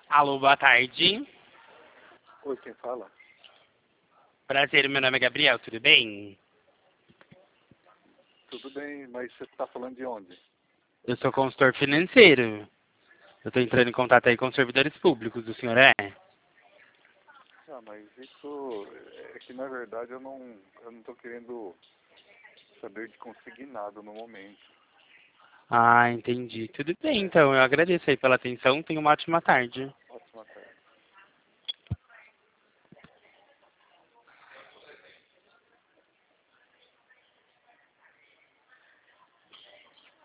Alô, boa tarde. Oi, quem fala? Prazer, meu nome é Gabriel, tudo bem? Tudo bem, mas você está falando de onde? Eu sou consultor financeiro. Eu estou entrando em contato aí com os servidores públicos, o senhor é? Ah, mas isso é que na verdade eu não estou querendo saber de consignado no momento. Ah, entendi. Tudo bem, então. Eu agradeço aí pela atenção. Tenha uma ótima tarde.